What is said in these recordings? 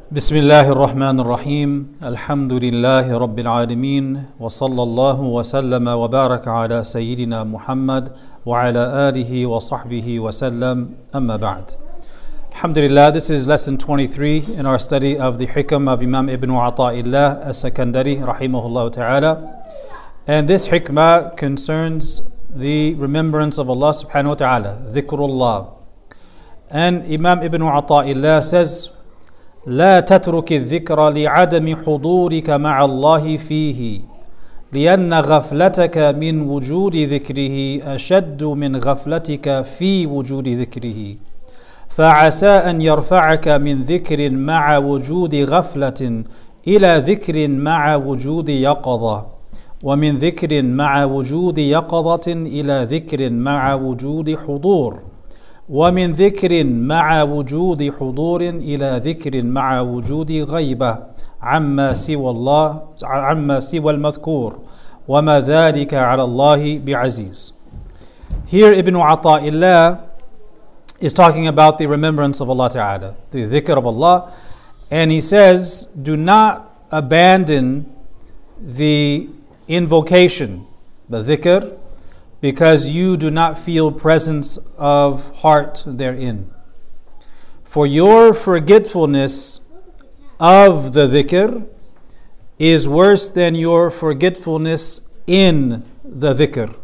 بسم الله الرحمن الرحيم الحمد لله رب العالمين وصلى الله وسلم وبارك على سيدنا محمد وعلى آله وصحبه وسلم أما بعد. Alhamdulillah, this is lesson 23 in our study of the Hikam of Imam Ibn Ata'illah as-Sakandari rahimahullah ta'ala. And this hikmah concerns the remembrance of Allah subhanahu wa ta'ala, dhikrullah. And Imam Ibn Ata'illah says, لا تترك الذكر لعدم حضورك مع الله فيه لأن غفلتك من وجود ذكره أشد من غفلتك في وجود ذكره فعسى أن يرفعك من ذكر مع وجود غفلة إلى ذكر مع وجود يقظة ومن ذكر مع وجود يقظة إلى ذكر مع وجود حضور ومن ذكر مع وجود حضور إلى ذكر مع وجود غيبة عما سوى الله عما سوى المذكور وما ذلك على الله بعزيز. Here Ibn Ata'illah is talking about the remembrance of Allah Ta'ala, the dhikr of Allah, and he says, do not abandon the invocation, the dhikr, because you do not feel presence of heart therein. For your forgetfulness of the dhikr is worse than your forgetfulness in the dhikr.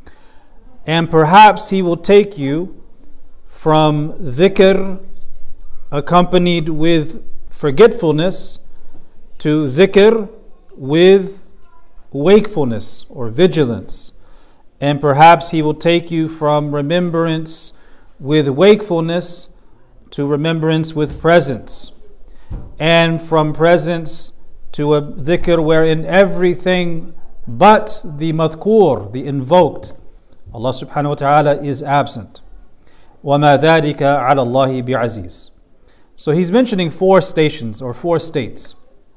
And perhaps he will take you from dhikr accompanied with forgetfulness to dhikr with wakefulness or vigilance. And perhaps he will take you from remembrance with wakefulness to remembrance with presence. And from presence to a dhikr wherein everything but the madhkur, the invoked, Allah subhanahu wa ta'ala, is absent. وَمَا ذَلِكَ عَلَى اللَّهِ بِعَزِيزٍ. So he's mentioning four stations or four states.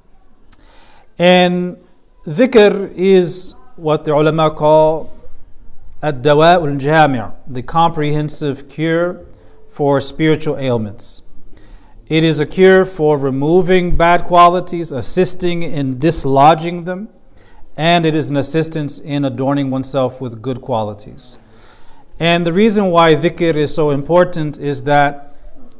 And dhikr is what the ulama call ad-dawa al-jami', the comprehensive cure for spiritual ailments. It is a cure for removing bad qualities, assisting in dislodging them, and it is an assistance in adorning oneself with good qualities. And the reason why dhikr is so important is that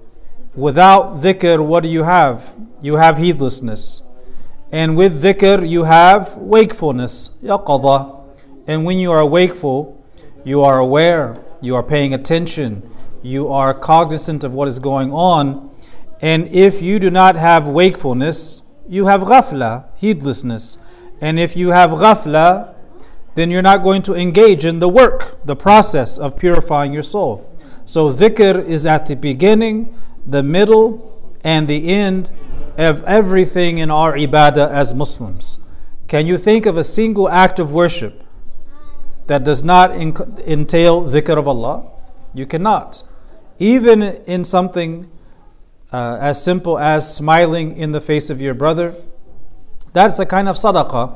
without dhikr, what do you have? You have heedlessness. And with dhikr, you have wakefulness, yaqadha. And when you are wakeful, you are aware, you are paying attention, you are cognizant of what is going on. And if you do not have wakefulness, you have ghafla, heedlessness. And if you have ghafla, then you're not going to engage in the work, the process of purifying your soul. So dhikr is at the beginning, the middle, and the end of everything in our ibadah as Muslims. Can you think of a single act of worship that does not entail dhikr of Allah? You cannot. Even in something as simple as smiling in the face of your brother, that's a kind of sadaqah,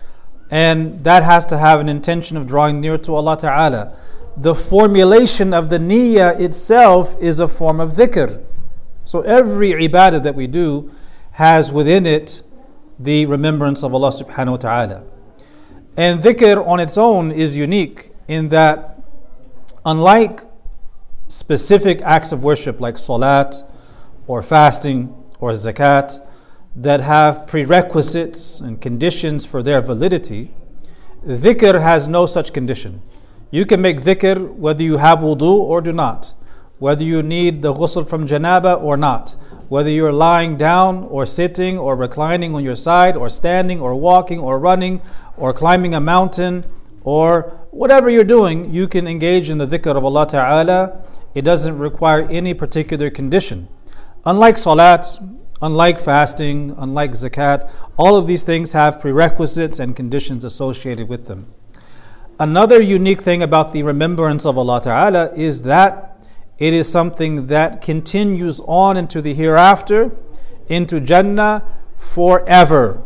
and that has to have an intention of drawing near to Allah Ta'ala. The formulation of the niyyah itself is a form of dhikr. So every ibadah that we do has within it the remembrance of Allah Subhanahu wa Ta'ala. And dhikr on its own is unique in that, unlike specific acts of worship like salat or fasting or zakat that have prerequisites and conditions for their validity, dhikr has no such condition. You can make dhikr whether you have wudu or do not, whether you need the ghusl from janaba or not, whether you're lying down or sitting or reclining on your side or standing or walking or running or climbing a mountain or whatever you're doing, you can engage in the dhikr of Allah Ta'ala. It doesn't require any particular condition. Unlike salat, unlike fasting, unlike zakat, all of these things have prerequisites and conditions associated with them. Another unique thing about the remembrance of Allah Ta'ala is that it is something that continues on into the hereafter, into Jannah forever.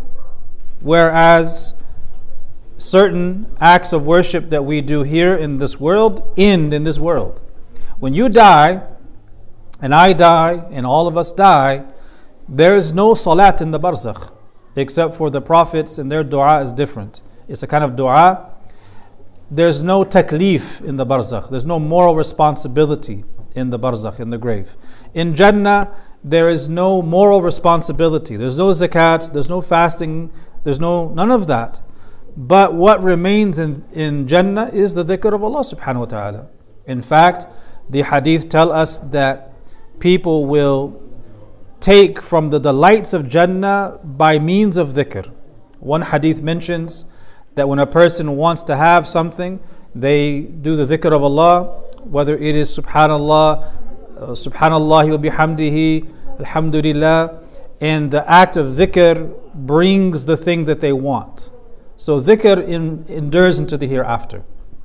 Whereas certain acts of worship that we do here in this world end in this world. When you die, and I die, and all of us die, There is no salat in the barzakh, except for the prophets, and their dua is different. It's a kind of dua. There's no taklif in the barzakh. There's no moral responsibility in the barzakh, in the grave. In Jannah, there is no moral responsibility. There's no zakat, there's no fasting, there's none of that. But what remains in Jannah is the dhikr of Allah subhanahu wa ta'ala. In fact, the hadith tell us that people will take from the delights of Jannah by means of dhikr. One hadith mentions that when a person wants to have something, they do the dhikr of Allah, whether it is subhanallah, subhanallah wa bihamdihi, alhamdulillah, and the act of dhikr brings the thing that they want. So dhikr endures into the hereafter.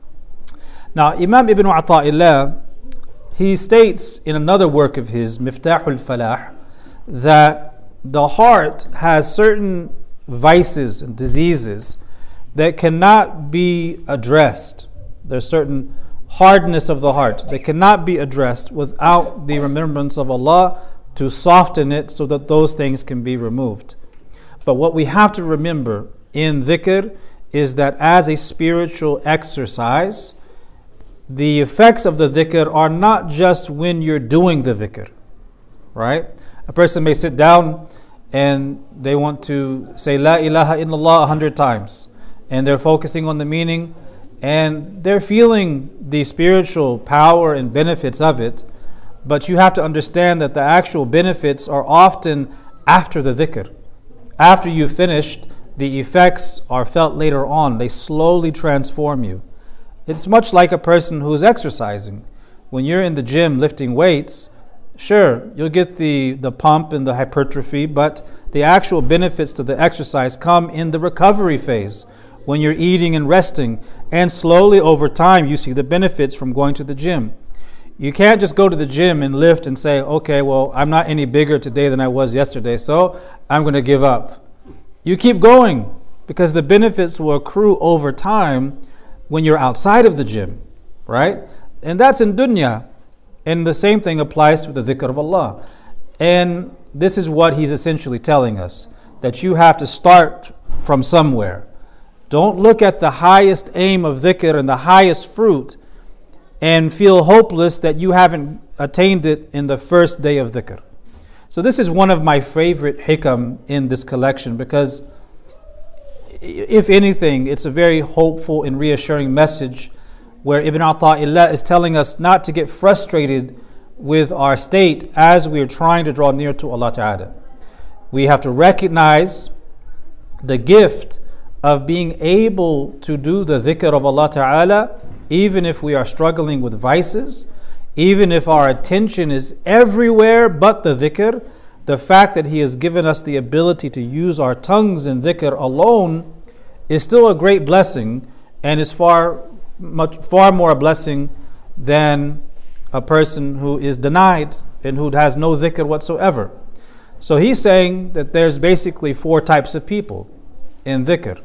Now Imam Ibn Ata'illah, he states in another work of his, Miftahul Falah, that the heart has certain vices and diseases that cannot be addressed. There's certain hardness of the heart that cannot be addressed without the remembrance of Allah to soften it so that those things can be removed. But what we have to remember in dhikr is that as a spiritual exercise, the effects of the dhikr are not just when you're doing the dhikr, right? A person may sit down and they want to say La ilaha illallah 100 times, and they're focusing on the meaning and they're feeling the spiritual power and benefits of it. But you have to understand that the actual benefits are often after the dhikr. After you've finished, the effects are felt later on. They slowly transform you. It's much like a person who's exercising. When you're in the gym lifting weights, sure, you'll get the pump and the hypertrophy, but the actual benefits to the exercise come in the recovery phase, when you're eating and resting, and slowly over time you see the benefits from going to the gym. You can't just go to the gym and lift and say, okay, well, I'm not any bigger today than I was yesterday, so I'm going to give up. You keep going because the benefits will accrue over time when you're outside of the gym, right? And that's in dunya. And the same thing applies to the dhikr of Allah. And this is what he's essentially telling us, that you have to start from somewhere. Don't look at the highest aim of dhikr and the highest fruit and feel hopeless that you haven't attained it in the first day of dhikr. So this is one of my favorite hikam in this collection, because if anything, it's a very hopeful and reassuring message where Ibn Ata'illah is telling us not to get frustrated with our state as we are trying to draw near to Allah Ta'ala. We have to recognize the gift of being able to do the dhikr of Allah Ta'ala, even if we are struggling with vices, even if our attention is everywhere but the dhikr. The fact that He has given us the ability to use our tongues in dhikr alone is still a great blessing, and is far more a blessing than a person who is denied and who has no dhikr whatsoever. So he's saying that there's basically 4 types of people in dhikr.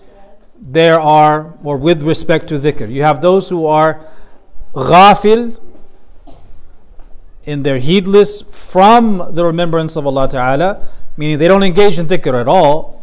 There are, or with respect to dhikr, you have those who are ghafil, and they're heedless from the remembrance of Allah Ta'ala, meaning they don't engage in dhikr at all.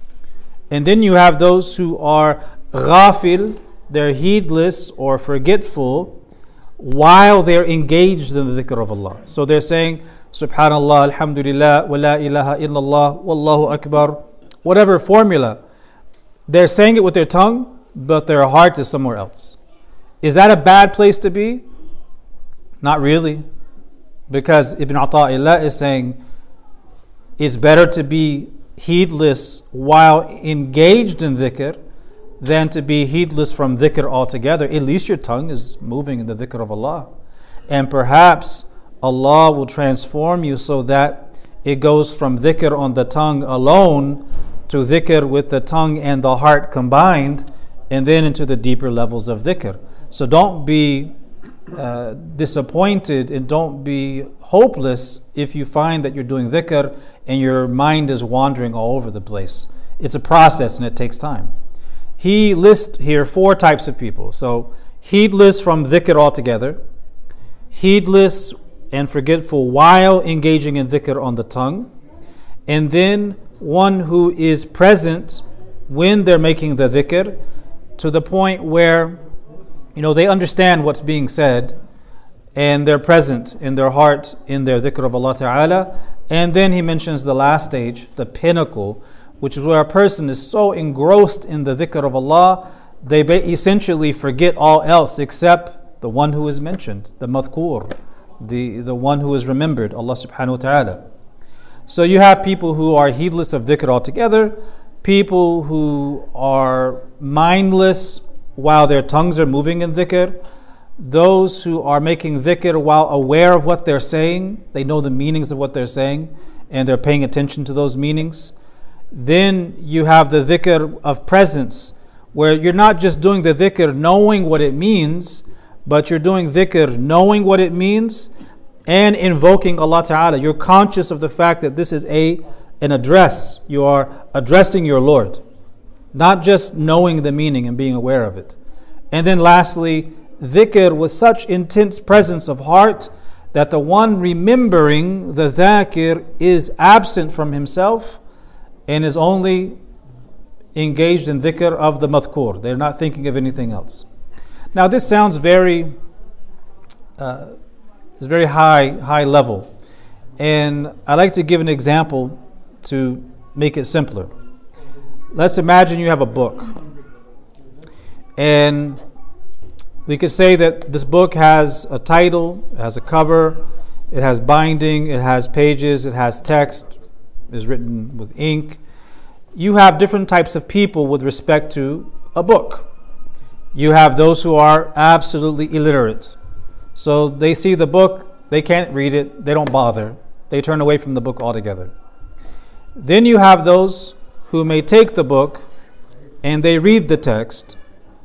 And then you have those who are ghafil, they're heedless or forgetful while they're engaged in the dhikr of Allah. So they're saying Subhanallah, Alhamdulillah, wa la ilaha illallah, Wallahu Akbar, whatever formula. They're saying it with their tongue, but their heart is somewhere else. Is that a bad place to be? Not really. Because Ibn Ata'illah is saying it's better to be heedless while engaged in dhikr than to be heedless from dhikr altogether. At least your tongue is moving in the dhikr of Allah. And perhaps Allah will transform you so that it goes from dhikr on the tongue alone to dhikr with the tongue and the heart combined, and then into the deeper levels of dhikr. So don't be disappointed and don't be hopeless if you find that you're doing dhikr and your mind is wandering all over the place. It's a process and it takes time. He lists here 4 types of people. So heedless from dhikr altogether, heedless and forgetful while engaging in dhikr on the tongue, and then one who is present when they're making the dhikr, to the point where they understand what's being said and they're present in their heart in their dhikr of Allah Ta'ala. And then he mentions the last stage, the pinnacle, which is where a person is so engrossed in the dhikr of Allah, they essentially forget all else except the one who is mentioned, the madhkur, the one who is remembered, Allah subhanahu wa ta'ala. So you have people who are heedless of dhikr altogether, people who are mindless while their tongues are moving in dhikr, those who are making dhikr while aware of what they're saying, they know the meanings of what they're saying and they're paying attention to those meanings. Then you have the dhikr of presence, where you're not just doing the dhikr knowing what it means, but you're doing dhikr knowing what it means and invoking Allah Ta'ala. You're conscious of the fact that this is an address. You are addressing your Lord, not just knowing the meaning and being aware of it. And then lastly, dhikr with such intense presence of heart that the one remembering the dhakir is absent from himself and is only engaged in dhikr of the madhkur. They're not thinking of anything else. Now this sounds very high level, and I like to give an example to make it simpler. Let's imagine you have a book, and we could say that this book has a title, it has a cover, it has binding, it has pages, it has text, is written with ink. You have different types of people with respect to a book. You have those who are absolutely illiterate. So they see the book, they can't read it, they don't bother. They turn away from the book altogether. Then you have those who may take the book and they read the text,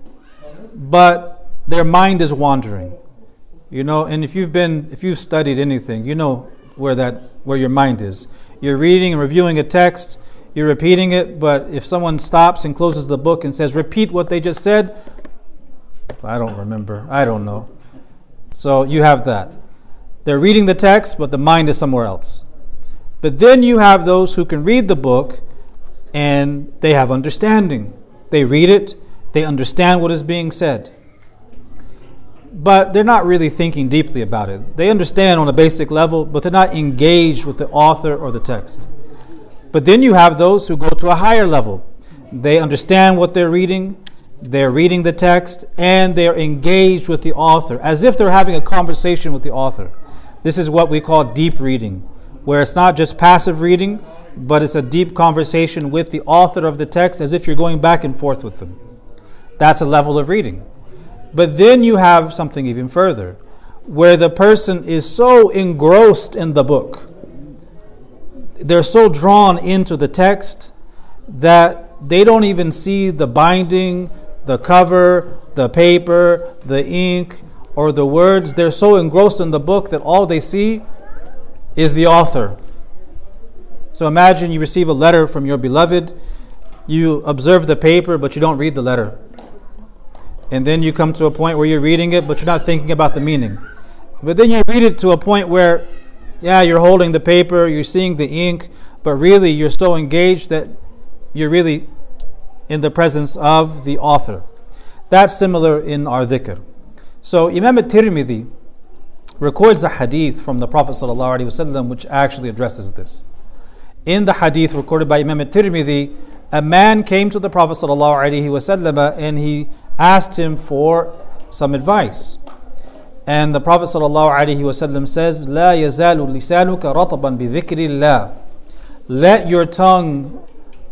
but their mind is wandering. And if you've studied anything, you know where your mind is. You're reading and reviewing a text, you're repeating it, but if someone stops and closes the book and says, repeat what they just said, I don't remember, I don't know. So you have that. They're reading the text, but the mind is somewhere else. But then you have those who can read the book and they have understanding. They read it, they understand what is being said, but they're not really thinking deeply about it. They understand on a basic level, but they're not engaged with the author or the text. But then you have those who go to a higher level. They understand what they're reading the text, and they're engaged with the author, as if they're having a conversation with the author. This is what we call deep reading, where it's not just passive reading, but it's a deep conversation with the author of the text, as if you're going back and forth with them. That's a level of reading. But then you have something even further, where the person is so engrossed in the book, they're so drawn into the text that they don't even see the binding, the cover, the paper, the ink, or the words. They're so engrossed in the book that all they see is the author. So imagine you receive a letter from your beloved, you observe the paper, but you don't read the letter. And then you come to a point where you're reading it, but you're not thinking about the meaning. But then you read it to a point where, you're holding the paper, you're seeing the ink, but really you're so engaged that you're really in the presence of the author. That's similar in our dhikr. So Imam al-Tirmidhi records a hadith from the Prophet ﷺ which actually addresses this. In the hadith recorded by Imam al-Tirmidhi, a man came to the Prophet ﷺ and he asked him for some advice. And the Prophet ﷺ says, لا يزال لسانك رطبا بذكر الله. Let your tongue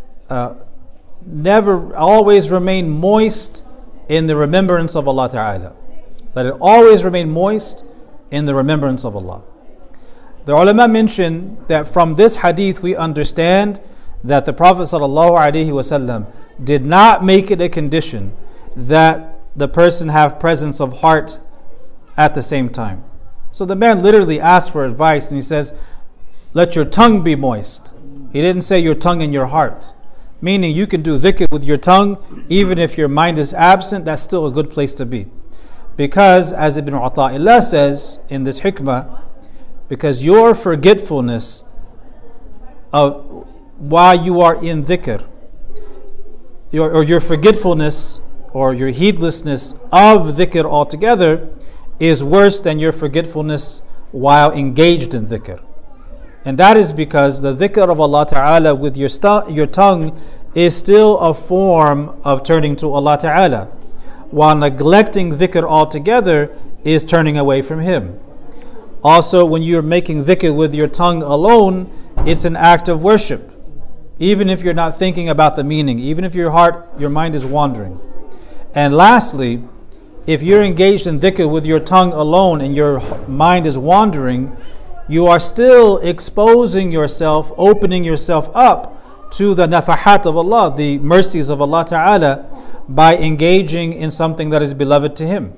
never always remain moist in the remembrance of Allah Ta'ala. Let it always remain moist in the remembrance of Allah. The ulama mention that from this hadith we understand that the Prophet ﷺ did not make it a condition that the person have presence of heart at the same time. So the man literally asked for advice and he says, let your tongue be moist. He didn't say your tongue and your heart. Meaning you can do dhikr with your tongue even if your mind is absent. That's still a good place to be. Because as Ibn Ata'illah says in this hikmah, because your forgetfulness while you are in dhikr, your forgetfulness or your heedlessness of dhikr altogether is worse than your forgetfulness while engaged in dhikr. And that is because the dhikr of Allah Ta'ala with your tongue is still a form of turning to Allah Ta'ala, while neglecting dhikr altogether is turning away from Him. Also, when you're making dhikr with your tongue alone, it's an act of worship, even if you're not thinking about the meaning, even if your mind is wandering. And lastly, if you're engaged in dhikr with your tongue alone and your mind is wandering, you are still exposing yourself, opening yourself up to the nafahat of Allah, the mercies of Allah Ta'ala, by engaging in something that is beloved to Him.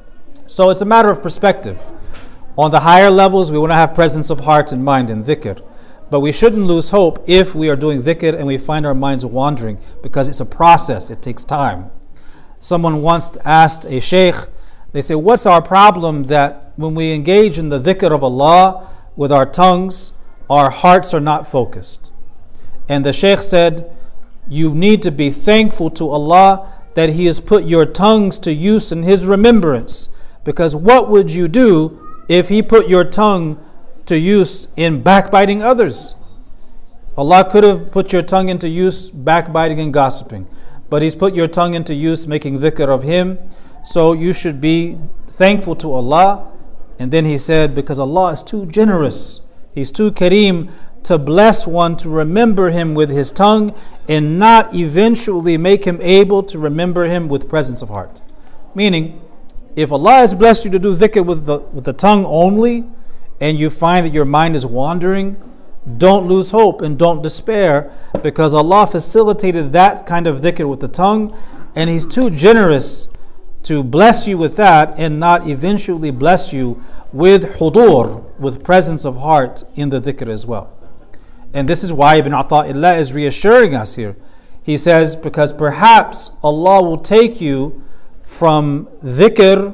So it's a matter of perspective. On the higher levels, we want to have presence of heart and mind in dhikr. But we shouldn't lose hope if we are doing dhikr and we find our minds wandering, because it's a process, it takes time. Someone once asked a sheikh, they say, what's our problem that when we engage in the dhikr of Allah with our tongues, our hearts are not focused? And the sheikh said, you need to be thankful to Allah that He has put your tongues to use in His remembrance. Because what would you do if He put your tongue to use in backbiting others? Allah could have put your tongue into use backbiting and gossiping, but He's put your tongue into use making dhikr of Him. So you should be thankful to Allah. And then he said, because Allah is too generous, He's too kareem to bless one to remember Him with his tongue and not eventually make him able to remember Him with presence of heart. Meaning, if Allah has blessed you to do dhikr with the tongue only, and you find that your mind is wandering, don't lose hope and don't despair, because Allah facilitated that kind of dhikr with the tongue, and He's too generous to bless you with that and not eventually bless you with hudur, with presence of heart in the dhikr as well. And this is why Ibn Ata'illah is reassuring us here. He says, because perhaps Allah will take you from dhikr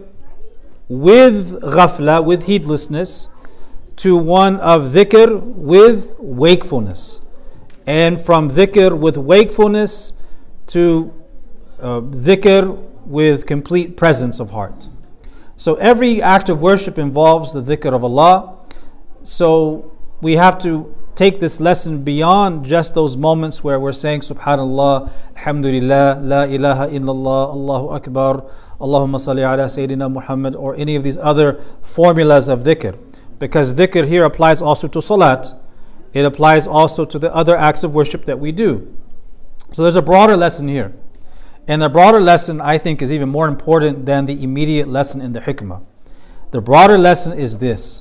with ghafla, with heedlessness, to one of dhikr with wakefulness, and from dhikr with wakefulness to dhikr with complete presence of heart. So every act of worship involves the dhikr of Allah. So we have to take this lesson beyond just those moments where we're saying Subhanallah, Alhamdulillah, La ilaha illallah, Allahu Akbar, Allahumma salli ala Sayyidina Muhammad, or any of these other formulas of dhikr. Because dhikr here applies also to salat. It applies also to the other acts of worship that we do. So there's a broader lesson here. And the broader lesson, I think, is even more important than the immediate lesson in the hikmah. The broader lesson is this: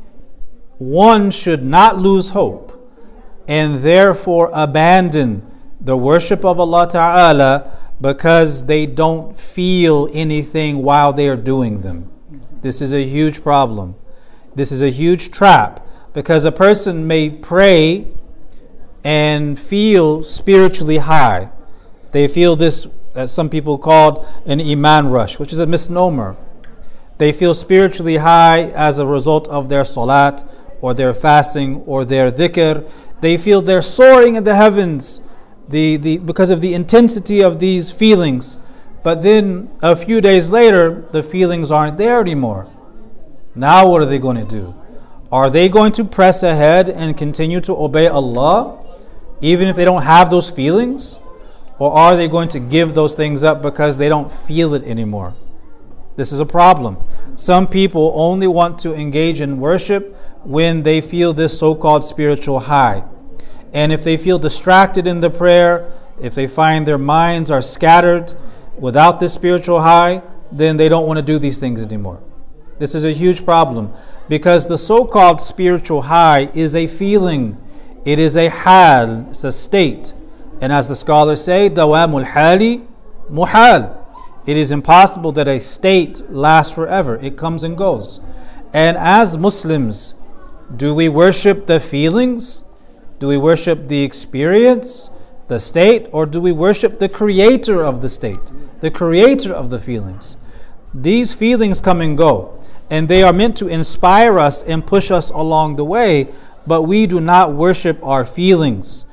one should not lose hope and therefore abandon the worship of Allah Ta'ala because they don't feel anything while they are doing them. This is a huge problem. This is a huge trap, because a person may pray and feel spiritually high. They feel this, as some people called, an iman rush, which is a misnomer. They feel spiritually high as a result of their salat or their fasting or their dhikr. They feel they're soaring in the heavens because of the intensity of these feelings. But then a few days later, the feelings aren't there anymore. Now what are they going to do? Are they going to press ahead and continue to obey Allah even if they don't have those feelings? Or are they going to give those things up because they don't feel it anymore? This is a problem. Some people only want to engage in worship when they feel this so-called spiritual high. And if they feel distracted in the prayer, if they find their minds are scattered without this spiritual high, then they don't want to do these things anymore. This is a huge problem, because the so-called spiritual high is a feeling. It is a hal, it's a state. And as the scholars say, dawamul hali muhal. It is impossible that a state lasts forever. It comes and goes. And as Muslims, do we worship the feelings? Do we worship the experience, the state? Or do we worship the creator of the state, the creator of the feelings? These feelings come and go, and they are meant to inspire us and push us along the way, but we do not worship our feelings.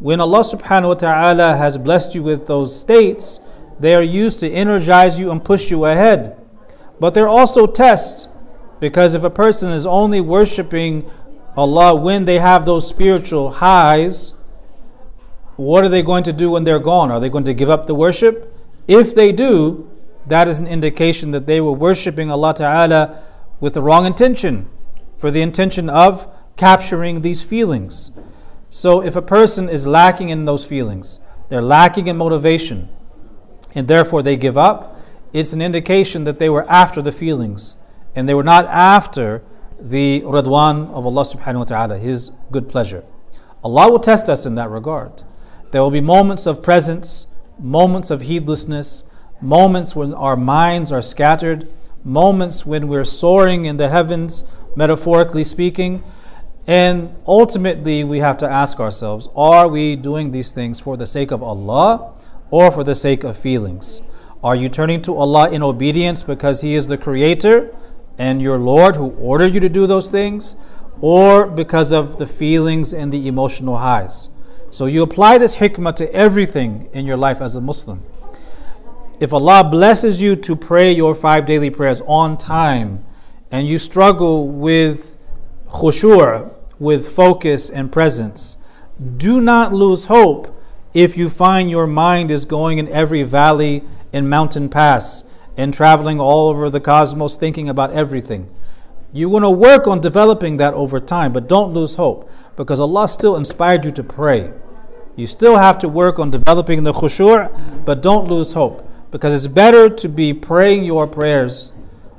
When Allah subhanahu wa ta'ala has blessed you with those states, they are used to energize you and push you ahead. But they're also tests, because if a person is only worshiping Allah when they have those spiritual highs, what are they going to do when they're gone? Are they going to give up the worship? If they do, that is an indication that they were worshiping Allah Ta'ala with the wrong intention, for the intention of capturing these feelings. So if a person is lacking in those feelings, they're lacking in motivation, and therefore they give up, it's an indication that they were after the feelings, and they were not after the Ridwan of Allah subhanahu wa ta'ala, His good pleasure. Allah will test us in that regard. There will be moments of presence, moments of heedlessness, moments when our minds are scattered, moments when we're soaring in the heavens, metaphorically speaking. And ultimately, we have to ask ourselves, are we doing these things for the sake of Allah or for the sake of feelings? Are you turning to Allah in obedience because He is the Creator and your Lord who ordered you to do those things, or because of the feelings and the emotional highs? So you apply this hikmah to everything in your life as a Muslim. If Allah blesses you to pray your 5 daily prayers on time, and you struggle with khushu', with focus and presence, do not lose hope if you find your mind is going in every valley and mountain pass and traveling all over the cosmos thinking about everything. You want to work on developing that over time, but don't lose hope, because Allah still inspired you to pray. You still have to work on developing the khushu', but don't lose hope, because it's better to be praying your prayers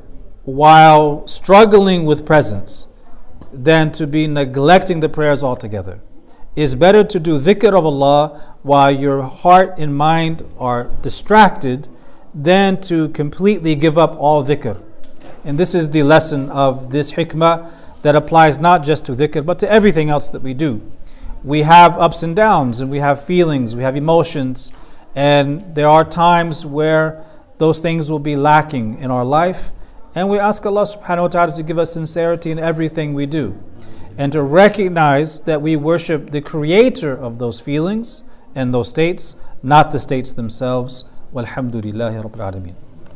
while struggling with presence than to be neglecting the prayers altogether. It's better to do dhikr of Allah while your heart and mind are distracted than to completely give up all dhikr. And this is the lesson of this hikmah that applies not just to dhikr but to everything else that we do. We have ups and downs, and we have feelings, we have emotions, and there are times where those things will be lacking in our life. And we ask Allah subhanahu wa ta'ala to give us sincerity in everything we do, and to recognize that we worship the creator of those feelings and those states, not the states themselves. Walhamdulillahi Rabbil Alameen.